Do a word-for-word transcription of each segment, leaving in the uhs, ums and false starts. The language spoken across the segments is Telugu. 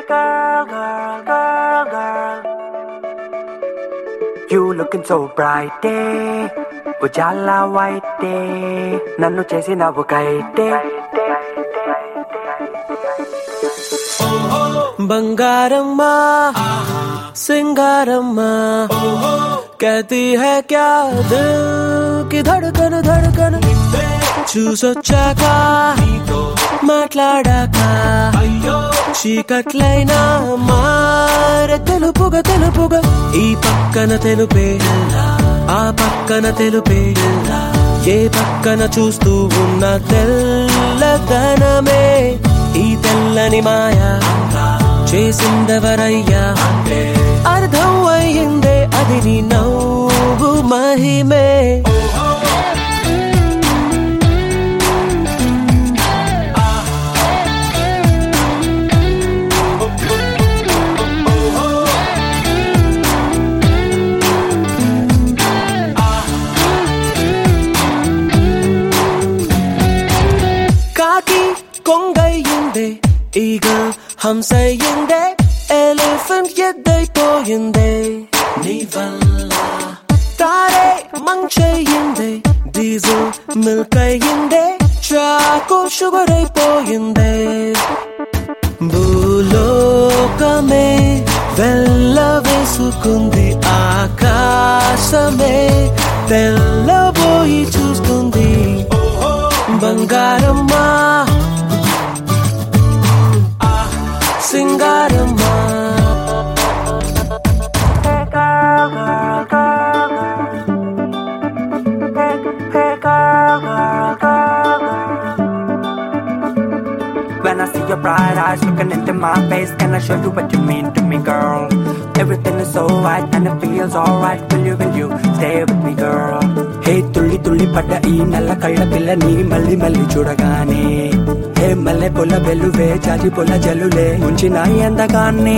girl, girl, girl, girl. You looking so bright day. Ujala white day. Nannu chesinavu kaite. बंगारम्मा सिंगारम्मा कहती है क्या दिल की धड़कन धड़कन చూసొచ్చాక మాట్లాడాక చీకట్లైనా మారే తెలుపుగా తెలుపుగా ఈ పక్కన తెలుపే ఆ పక్కన తెలుపే ఏ పక్కన చూస్తూ ఉన్న తెల్లదనమే ఈ తెల్లని మాయా చేసిందెవరయ్యా అర్థం అయ్యిందే అది నీ నవ్వు మహిమే కాకి కొంగయ్యిందే ఈగల్ హంసయ్యిందే ఎలిఫెంట్ ఎద్దైపోయిందే నీ వల్ల తారే మంచయ్యిందే డీజిల్ మిల్క్ అయ్యిందే చాకో షుగర్ అయిపోయిందే భూలోకమే వెళ్ళవేసుకుంది ఆకాశమే తెల్లబోయి చూస్తుంది బంగారమ్మా సింగారమ్మా Hey girl, girl, girl, girl. Hey, hey girl, girl, girl, girl. When I see your bright eyes looking into my face, can I show you what you mean to me, girl? Everything is so right and it feels alright. Will you, will you stay with me, girl? Hey, tulli tulli padda ee nalla kalla pillani malli malli chudagane. Hey, malle pola veluve chaji pola jalule unchinayi andagaane.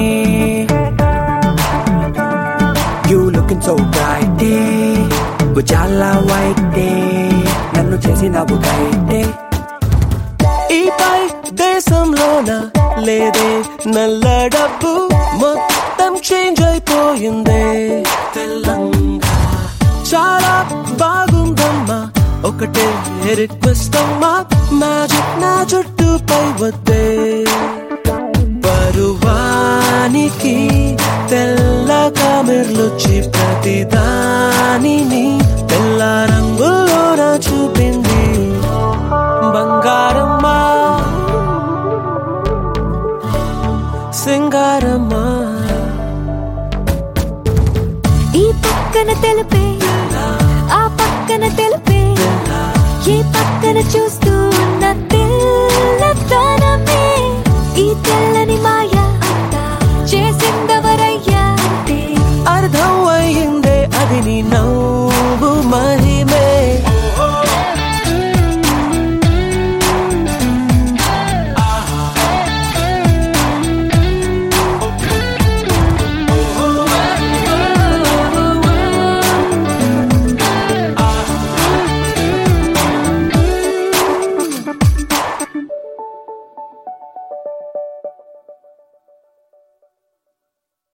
You looking so bright day, ujala white day, nannu chesinavu kaite. ఈ పై దేశంలోన లేదే నల్ల డబ్బు మొత్తం చేంజ్ అయిపోయిందే తెల్లంగా చాలా బాగుందమ్మా ఒకటే రిక్వెస్ట్ అమ్మా మ్యాజిక్ నా జుట్టుపై వద్దే పరువానికి తెల్ల కామెర్లొచ్చి ప్రతి దానిని తెల్ల రంగులోన చూపింది బంగారమ్మా సింగారమ్మా ఈ పక్కన తెలుపే ఆ పక్కన తెలుపే ఏ పక్కన చూస్తూ ఉన్న